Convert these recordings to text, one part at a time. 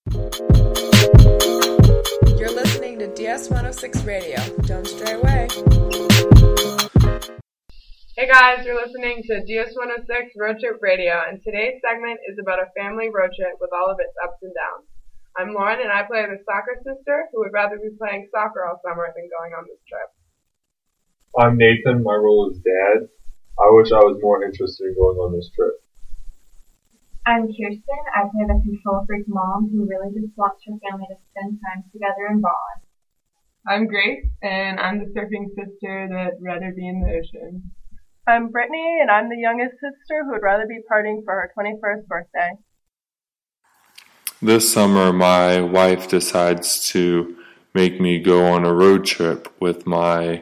You're listening to DS 106 Radio. Don't stray away. Hey guys, you're listening to DS 106 Road Trip Radio, and today's segment is about a family road trip with all of its ups and downs. I'm Lauren, and I play the soccer sister who would rather be playing soccer all summer than going on this trip. I'm Nathan. My role is Dad. I wish I was more interested in going on this trip. I'm Kirsten. I play the control freak mom who really just wants her family to spend time together and bond. I'm Grace, and I'm the surfing sister that'd rather be in the ocean. I'm Brittany, and I'm the youngest sister who would rather be partying for her 21st birthday. This summer, my wife decides to make me go on a road trip with my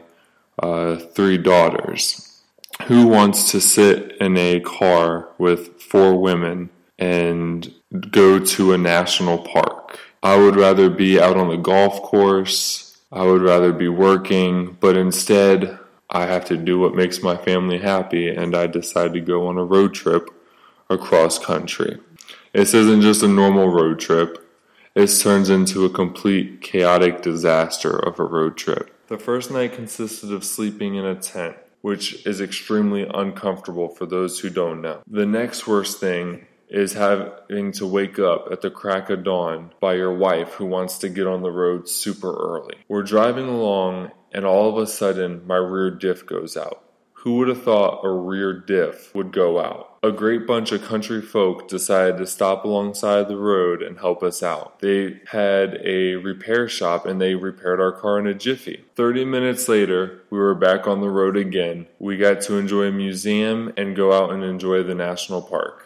3 daughters. Who wants to sit in a car with 4 women and go to a national park? I would rather be out on the golf course. I would rather be working, but instead I have to do what makes my family happy, and I decide to go on a road trip across country. This isn't just a normal road trip. It turns into a complete chaotic disaster of a road trip. The first night consisted of sleeping in a tent, which is extremely uncomfortable for those who don't know. The next worst thing is having to wake up at the crack of dawn by your wife who wants to get on the road super early. We're driving along and all of a sudden my rear diff goes out. Who would have thought a rear diff would go out? A great bunch of country folk decided to stop alongside the road and help us out. They had a repair shop and they repaired our car in a jiffy. 30 minutes later, we were back on the road again. We got to enjoy a museum and go out and enjoy the national park.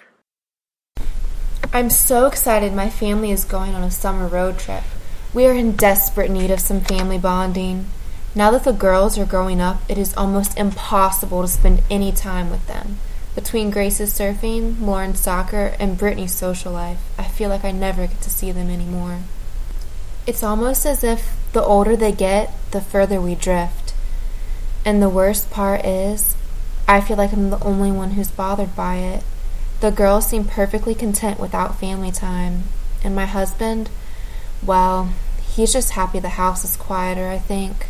I'm so excited my family is going on a summer road trip. We are in desperate need of some family bonding. Now that the girls are growing up, it is almost impossible to spend any time with them. Between Grace's surfing, Lauren's soccer, and Brittany's social life, I feel like I never get to see them anymore. It's almost as if the older they get, the further we drift. And the worst part is, I feel like I'm the only one who's bothered by it. The girls seem perfectly content without family time. And my husband, well, he's just happy the house is quieter, I think.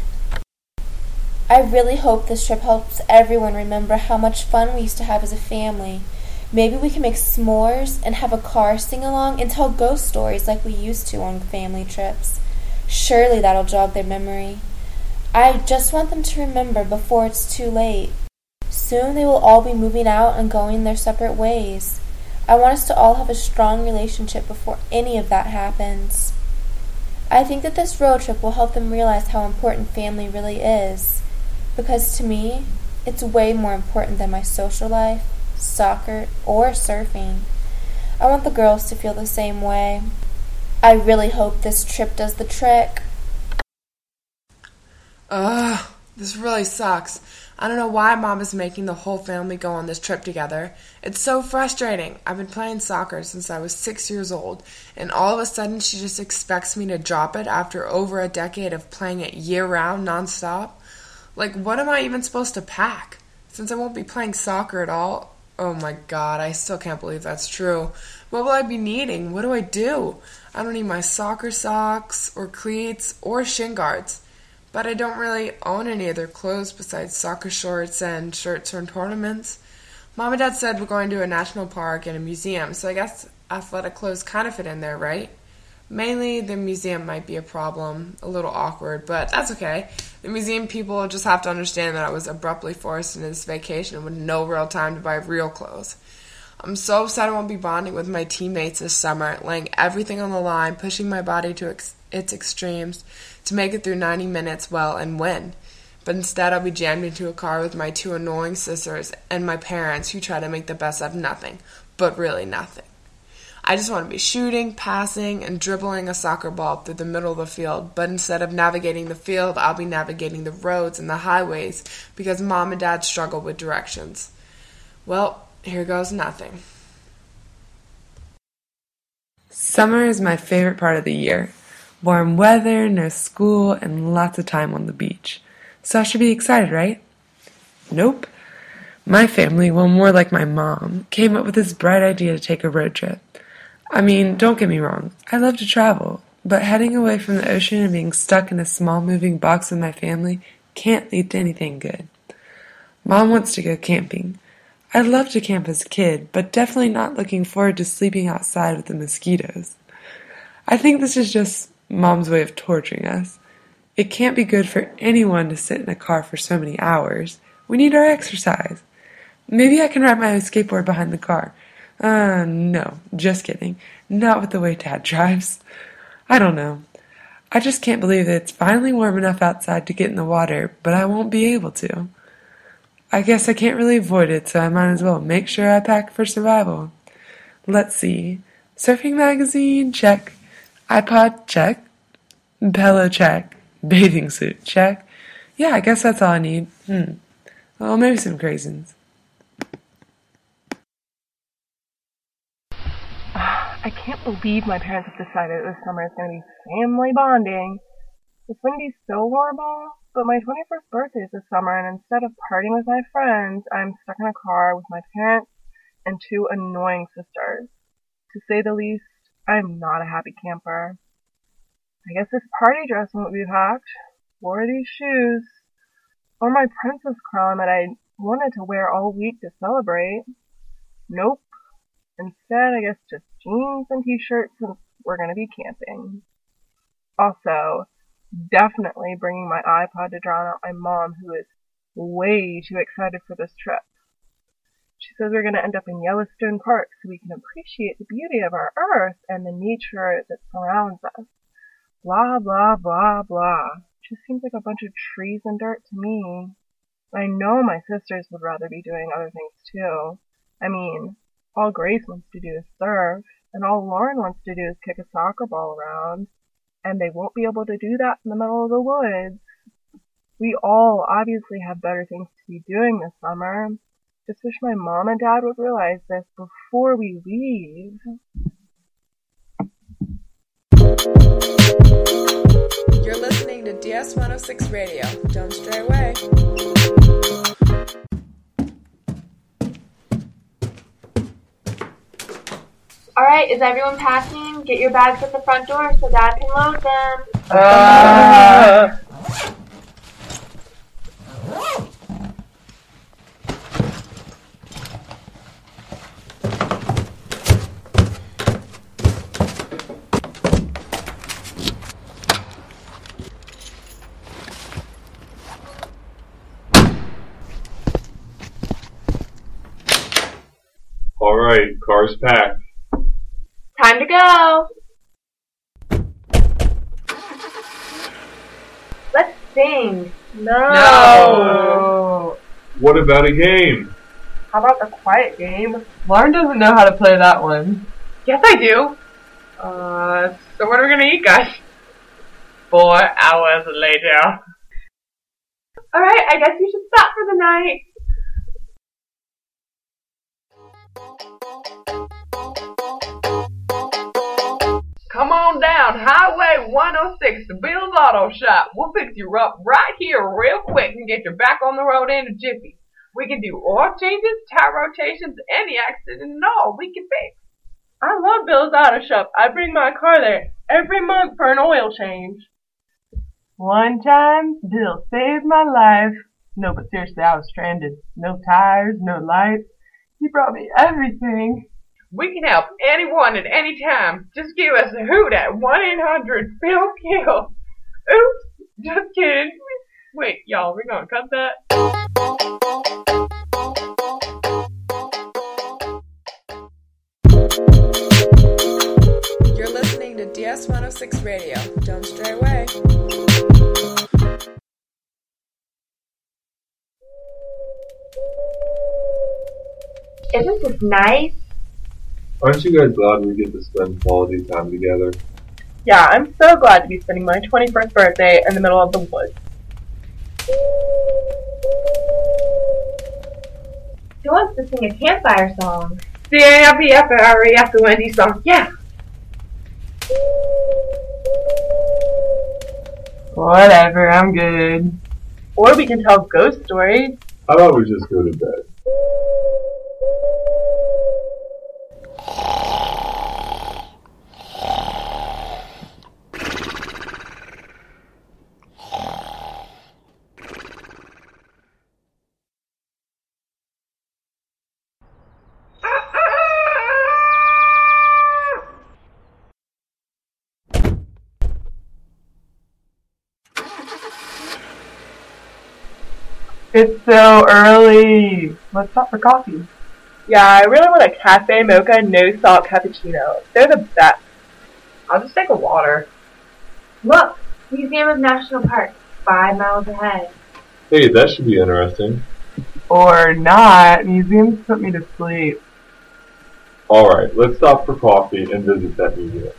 I really hope this trip helps everyone remember how much fun we used to have as a family. Maybe we can make s'mores and have a car sing-along and tell ghost stories like we used to on family trips. Surely that'll jog their memory. I just want them to remember before it's too late. Soon they will all be moving out and going their separate ways. I want us to all have a strong relationship before any of that happens. I think that this road trip will help them realize how important family really is. Because to me, it's way more important than my social life, soccer, or surfing. I want the girls to feel the same way. I really hope this trip does the trick. This really sucks. I don't know why Mom is making the whole family go on this trip together. It's so frustrating. I've been playing soccer since I was 6 years old, and all of a sudden she just expects me to drop it after over a decade of playing it year-round, nonstop. Like, what am I even supposed to pack? Since I won't be playing soccer at all. Oh my god, I still can't believe that's true. What will I be needing? What do I do? I don't need my soccer socks, or cleats, or shin guards. But I don't really own any other clothes besides soccer shorts and shirts from tournaments. Mom and Dad said we're going to a national park and a museum, so I guess athletic clothes kind of fit in there, right? Mainly, the museum might be a problem, a little awkward, but that's okay. The museum people just have to understand that I was abruptly forced into this vacation with no real time to buy real clothes. I'm so upset I won't be bonding with my teammates this summer, laying everything on the line, pushing my body to its extremes to make it through 90 minutes well and win. But instead I'll be jammed into a car with my 2 annoying sisters and my parents who try to make the best out of nothing, but really nothing. I just want to be shooting, passing, and dribbling a soccer ball through the middle of the field, but instead of navigating the field, I'll be navigating the roads and the highways because Mom and Dad struggle with directions. Well, here goes nothing. Summer is my favorite part of the year. Warm weather, no school, and lots of time on the beach. So I should be excited, right? Nope. My family, well, more like my mom, came up with this bright idea to take a road trip. I mean, don't get me wrong, I love to travel, but heading away from the ocean and being stuck in a small moving box with my family can't lead to anything good. Mom wants to go camping. I loved to camp as a kid, but definitely not looking forward to sleeping outside with the mosquitoes. I think this is just Mom's way of torturing us. It can't be good for anyone to sit in a car for so many hours. We need our exercise. Maybe I can ride my skateboard behind the car. No, just kidding. Not with the way Dad drives. I don't know. I just can't believe that it's finally warm enough outside to get in the water, but I won't be able to. I guess I can't really avoid it, so I might as well make sure I pack for survival. Let's see. Surfing magazine, check. iPod, check. Pillow, check. Bathing suit, check. Yeah, I guess that's all I need. Well, maybe some craisins. I can't believe my parents have decided this summer is going to be family bonding. It's going to be so horrible, but my 21st birthday is this summer, and instead of partying with my friends, I'm stuck in a car with my parents and two annoying sisters. To say the least, I'm not a happy camper. I guess this party dress won't be packed, or these shoes, or my princess crown that I wanted to wear all week to celebrate. Nope. Instead, I guess just jeans and t-shirts since we're going to be camping. Also, definitely bringing my iPod to drown out my mom, who is way too excited for this trip. She says we're going to end up in Yellowstone Park so we can appreciate the beauty of our Earth and the nature that surrounds us. Blah, blah, blah, blah. Just seems like a bunch of trees and dirt to me. I know my sisters would rather be doing other things too. I mean, all Grace wants to do is surf, and all Lauren wants to do is kick a soccer ball around, and they won't be able to do that in the middle of the woods. We all obviously have better things to be doing this summer. Just wish my mom and dad would realize this before we leave. You're listening to DS106 Radio. Don't stray away. Alright, is everyone packing? Get your bags at the front door so Dad can load them. All right, car's packed. Time to go. Let's sing. No. What about a game? How about a quiet game? Lauren doesn't know how to play that one. Yes, I do. So what are we gonna eat, guys? 4 hours later. Alright, I guess we should stop for the night. Come on down Highway 106 to Bill's Auto Shop. We'll fix you up right here real quick and get you back on the road in a jiffy. We can do oil changes, tire rotations, any accident and all we can fix. I love Bill's Auto Shop. I bring my car there every month for an oil change. One time, Bill saved my life. No, but seriously, I was stranded. No tires, no lights. He brought me everything. We can help anyone at any time. Just give us a hoot at 1-800-BILL-KILL. Oops, just kidding. Wait, y'all, we're gonna cut that. You're listening to DS106 Radio. Don't stray away. Isn't this nice? Aren't you guys glad we get to spend quality time together? Yeah, I'm so glad to be spending my 21st birthday in the middle of the woods. Who wants to sing a campfire song? C-A-M-P-F-R-E-F-O-N-D song, yeah. Whatever, I'm good. Or we can tell ghost stories. How about we just go to bed? It's so early. Let's stop for coffee. Yeah, I really want a cafe mocha no salt cappuccino. They're the best. I'll just take a water. Look, Museum of National Park, 5 miles ahead. Hey, that should be interesting. Or not. Museums put me to sleep. Alright, let's stop for coffee and visit that museum.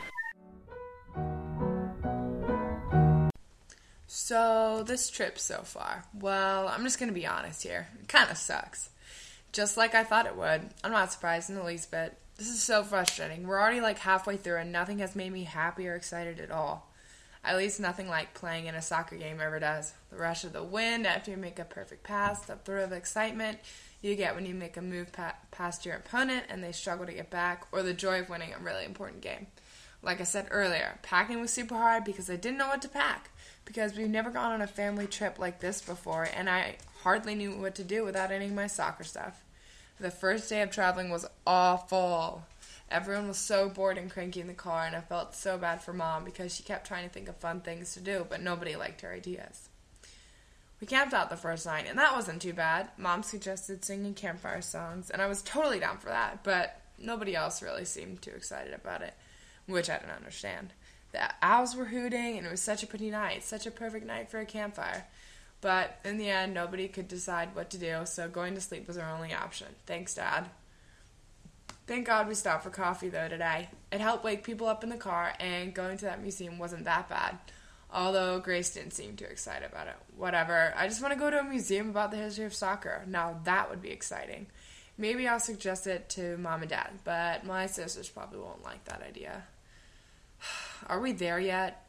So, this trip so far, well, I'm just going to be honest here. It kind of sucks. Just like I thought it would. I'm not surprised in the least bit. This is so frustrating. We're already like halfway through and nothing has made me happy or excited at all. At least nothing like playing in a soccer game ever does. The rush of the wind after you make a perfect pass, the thrill of excitement you get when you make a move past your opponent and they struggle to get back, or the joy of winning a really important game. Like I said earlier, packing was super hard because I didn't know what to pack, because we've never gone on a family trip like this before, and I hardly knew what to do without any of my soccer stuff. The first day of traveling was awful. Everyone was so bored and cranky in the car, and I felt so bad for Mom because she kept trying to think of fun things to do, but nobody liked her ideas. We camped out the first night, and that wasn't too bad. Mom suggested singing campfire songs, and I was totally down for that, but nobody else really seemed too excited about it, which I didn't understand. The owls were hooting, and it was such a pretty night, such a perfect night for a campfire. But in the end, nobody could decide what to do, so going to sleep was our only option. Thanks, Dad. Thank God we stopped for coffee, though, today. It helped wake people up in the car, and going to that museum wasn't that bad. Although Grace didn't seem too excited about it. Whatever. I just want to go to a museum about the history of soccer. Now that would be exciting. Maybe I'll suggest it to Mom and Dad, but my sisters probably won't like that idea. Are we there yet?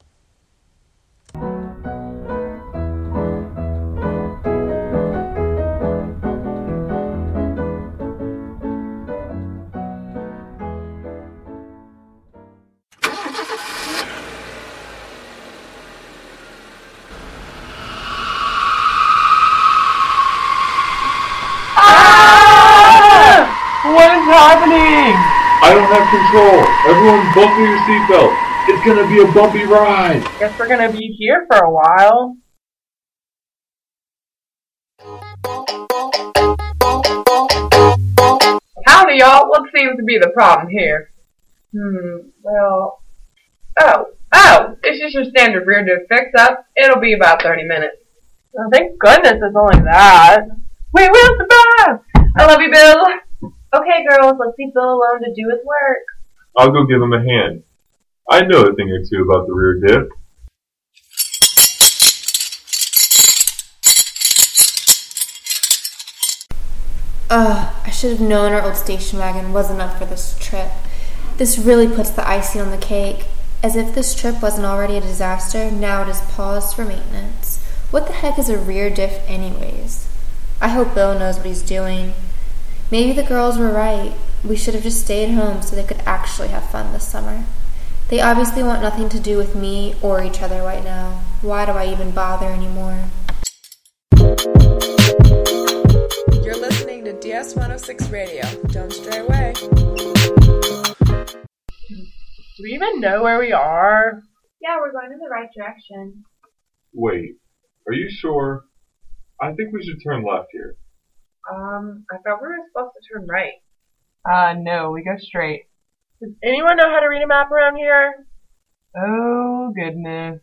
What is happening? I don't have control. Everyone buckle your seatbelt. It's gonna be a bumpy ride. Guess we're gonna be here for a while. Howdy, y'all. What seems to be the problem here? It's just your standard rear diff fix-up. It'll be about 30 minutes. Oh, thank goodness it's only that. We will survive! I love you, Bill. Okay, girls, let's leave Bill alone to do his work. I'll go give him a hand. I know a thing or two about the rear diff. I should have known our old station wagon wasn't up for this trip. This really puts the icing on the cake. As if this trip wasn't already a disaster, now it is paused for maintenance. What the heck is a rear diff anyways? I hope Bill knows what he's doing. Maybe the girls were right. We should have just stayed home so they could actually have fun this summer. They obviously want nothing to do with me or each other right now. Why do I even bother anymore? You're listening to DS 106 Radio. Don't stray away. Do we even know where we are? Yeah, we're going in the right direction. Wait, are you sure? I think we should turn left here. I thought we were supposed to turn right. No, we go straight. Does anyone know how to read a map around here? Oh, goodness.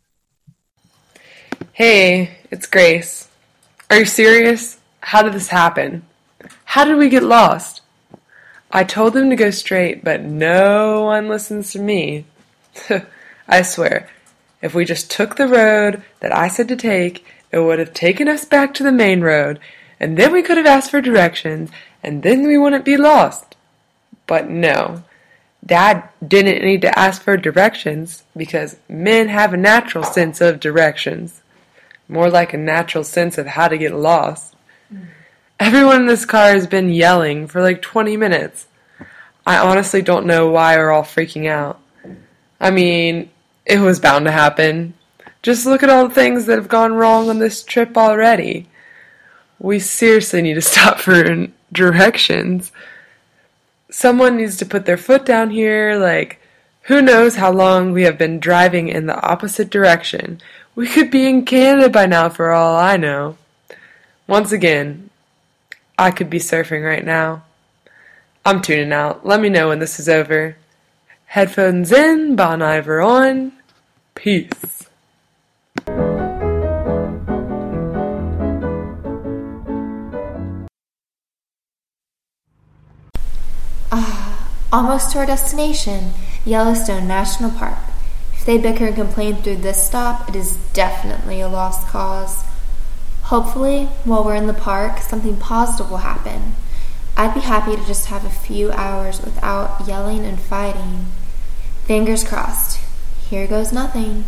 Hey, it's Grace. Are you serious? How did this happen? How did we get lost? I told them to go straight, but no one listens to me. I swear, if we just took the road that I said to take, it would have taken us back to the main road, and then we could have asked for directions, and then we wouldn't be lost. But no, Dad didn't need to ask for directions, because men have a natural sense of directions. More like a natural sense of how to get lost. Everyone in this car has been yelling for like 20 minutes. I honestly don't know why we're all freaking out. I mean, it was bound to happen. Just look at all the things that have gone wrong on this trip already. We seriously need to stop for directions. Someone needs to put their foot down here, like, who knows how long we have been driving in the opposite direction. We could be in Canada by now for all I know. Once again, I could be surfing right now. I'm tuning out. Let me know when this is over. Headphones in, Bon Iver on. Peace. Almost to our destination, Yellowstone National Park. If they bicker and complain through this stop, it is definitely a lost cause. Hopefully, while we're in the park, something positive will happen. I'd be happy to just have a few hours without yelling and fighting. Fingers crossed. Here goes nothing.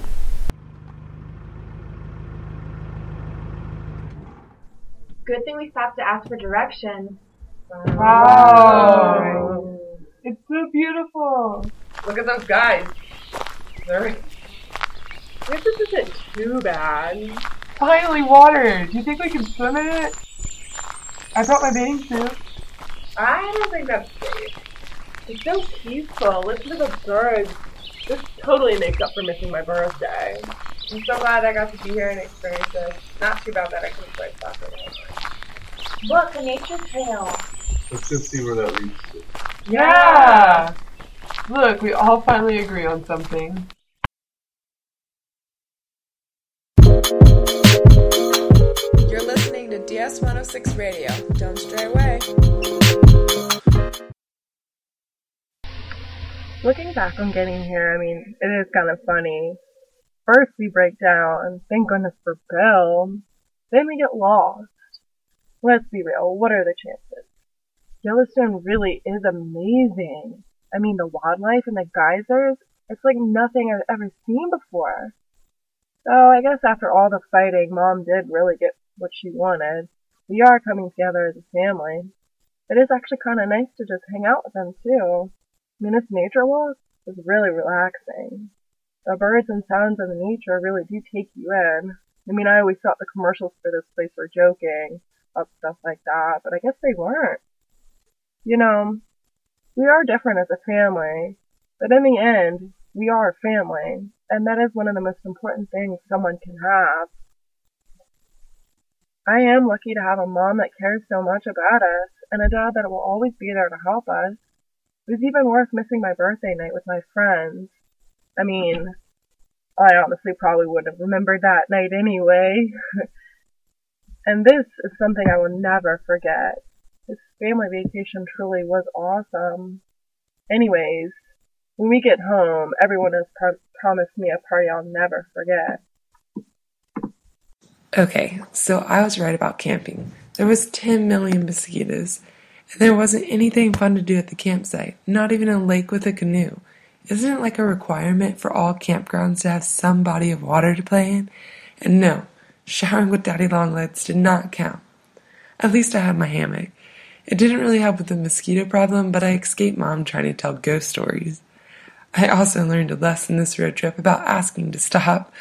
Good thing we stopped to ask for directions. Wow. It's so beautiful. Look at those guys. I guess this isn't too bad. Finally, water. Do you think we can swim in it? I brought my bathing suit. I don't think that's safe. It's so peaceful. Listen to the birds. This totally makes up for missing my birthday. I'm so glad I got to be here and experience this. Not too bad that I couldn't play soccer anymore. Look, a nature trail. Let's go see where that leads to. Yeah! Look, we all finally agree on something. You're listening to DS106 Radio. Don't stray away. Looking back on getting here, it is kind of funny. First we break down, thank goodness for Bill. Then we get lost. Let's be real, what are the chances? Yellowstone really is amazing. The wildlife and the geysers, it's like nothing I've ever seen before. So I guess after all the fighting, Mom did really get what she wanted. We are coming together as a family. It is actually kind of nice to just hang out with them too. This nature walk is really relaxing. The birds and sounds of the nature really do take you in. I always thought the commercials for this place were joking about stuff like that, but I guess they weren't. We are different as a family, but in the end, we are a family, and that is one of the most important things someone can have. I am lucky to have a mom that cares so much about us, and a dad that will always be there to help us. It was even worth missing my birthday night with my friends. I honestly probably wouldn't have remembered that night anyway. And this is something I will never forget. This family vacation truly was awesome. Anyways, when we get home, everyone has promised me a party I'll never forget. Okay, so I was right about camping. There was 10 million mosquitoes, and there wasn't anything fun to do at the campsite, not even a lake with a canoe. Isn't it like a requirement for all campgrounds to have some body of water to play in? And no, showering with Daddy Longlegs did not count. At least I had my hammock. It didn't really help with the mosquito problem, but I escaped Mom trying to tell ghost stories. I also learned a lesson this road trip about asking to stop.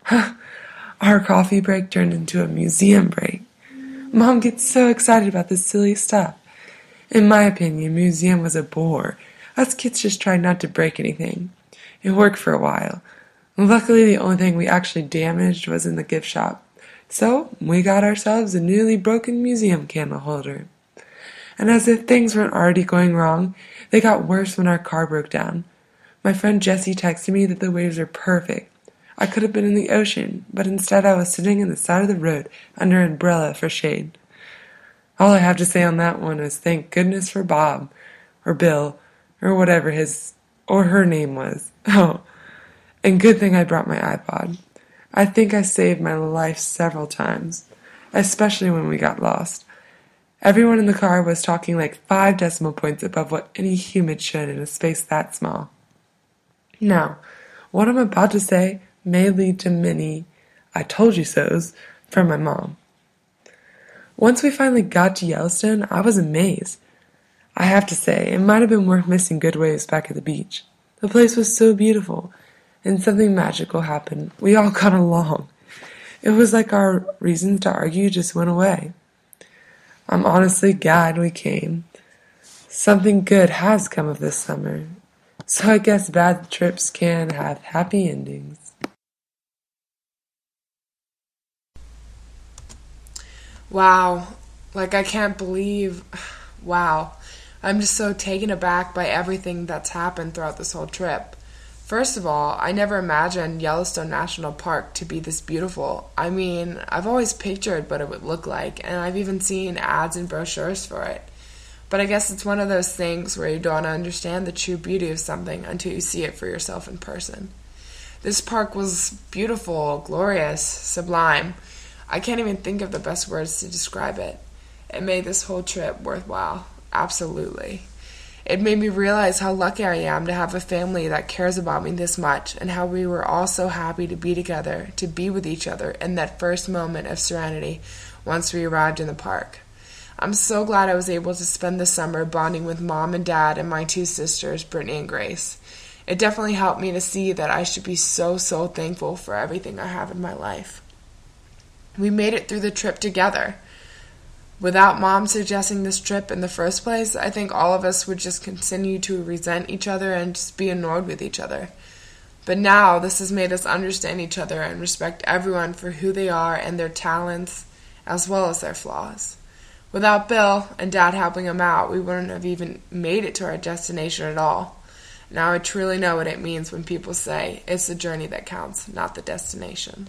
Our coffee break turned into a museum break. Mom gets so excited about this silly stuff. In my opinion, museum was a bore. Us kids just tried not to break anything. It worked for a while. Luckily, the only thing we actually damaged was in the gift shop. So, we got ourselves a newly broken museum candle holder. And as if things weren't already going wrong, they got worse when our car broke down. My friend Jessie texted me that the waves were perfect. I could have been in the ocean, but instead I was sitting in the side of the road under an umbrella for shade. All I have to say on that one is thank goodness for Bob, or Bill, or whatever his or her name was. Oh, and good thing I brought my iPod. I think I saved my life several times, especially when we got lost. Everyone in the car was talking like 5 decimal points above what any human should in a space that small. Now, what I'm about to say may lead to many I told you so's from my mom. Once we finally got to Yellowstone, I was amazed. I have to say, it might have been worth missing good waves back at the beach. The place was so beautiful, and something magical happened. We all got along. It was like our reasons to argue just went away. I'm honestly glad we came. Something good has come of this summer. So I guess bad trips can have happy endings. Wow. Like, I can't believe. Wow. I'm just so taken aback by everything that's happened throughout this whole trip. First of all, I never imagined Yellowstone National Park to be this beautiful. I mean, I've always pictured what it would look like, and I've even seen ads and brochures for it. But I guess it's one of those things where you don't understand the true beauty of something until you see it for yourself in person. This park was beautiful, glorious, sublime. I can't even think of the best words to describe it. It made this whole trip worthwhile. Absolutely. It made me realize how lucky I am to have a family that cares about me this much, and how we were all so happy to be together, to be with each other in that first moment of serenity once we arrived in the park. I'm so glad I was able to spend the summer bonding with Mom and Dad and my two sisters, Brittany and Grace. It definitely helped me to see that I should be so thankful for everything I have in my life. We made it through the trip together. Without Mom suggesting this trip in the first place, I think all of us would just continue to resent each other and just be annoyed with each other. But now this has made us understand each other and respect everyone for who they are and their talents as well as their flaws. Without Bill and Dad helping him out, we wouldn't have even made it to our destination at all. Now I truly know what it means when people say it's the journey that counts, not the destination.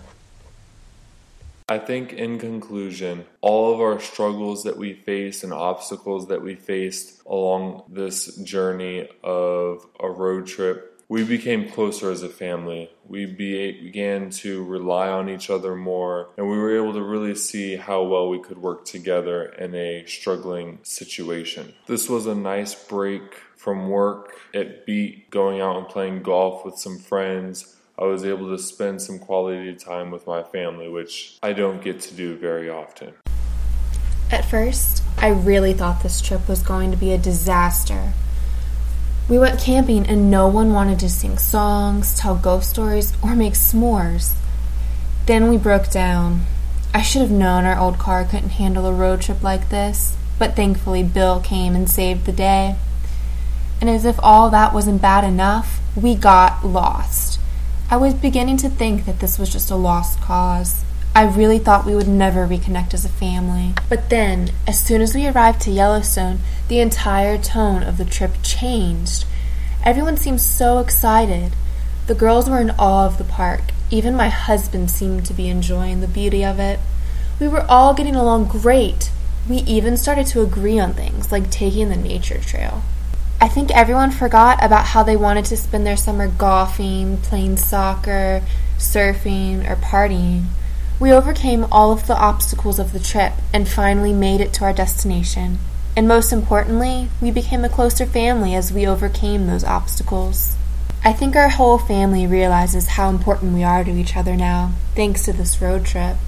I think in conclusion, all of our struggles that we faced and obstacles that we faced along this journey of a road trip, we became closer as a family. We began to rely on each other more, and we were able to really see how well we could work together in a struggling situation. This was a nice break from work. It beat going out and playing golf with some friends. I was able to spend some quality time with my family, which I don't get to do very often. At first, I really thought this trip was going to be a disaster. We went camping and no one wanted to sing songs, tell ghost stories, or make s'mores. Then we broke down. I should have known our old car couldn't handle a road trip like this, but thankfully Bill came and saved the day. And as if all that wasn't bad enough, we got lost. I was beginning to think that this was just a lost cause. I really thought we would never reconnect as a family. But then, as soon as we arrived to Yellowstone, the entire tone of the trip changed. Everyone seemed so excited. The girls were in awe of the park. Even my husband seemed to be enjoying the beauty of it. We were all getting along great. We even started to agree on things, like taking the nature trail. I think everyone forgot about how they wanted to spend their summer golfing, playing soccer, surfing, or partying. We overcame all of the obstacles of the trip and finally made it to our destination. And most importantly, we became a closer family as we overcame those obstacles. I think our whole family realizes how important we are to each other now, thanks to this road trip.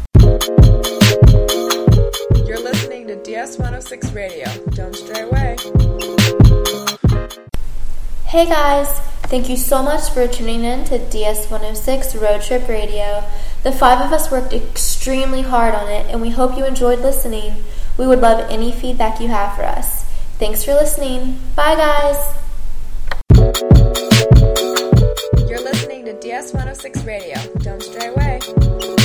You're listening to DS106 Radio. Don't stray away. Hey guys! Thank you so much for tuning in to DS106 Road Trip Radio. The 5 of us worked extremely hard on it, and we hope you enjoyed listening. We would love any feedback you have for us. Thanks for listening. Bye guys! You're listening to DS106 Radio. Don't stray away.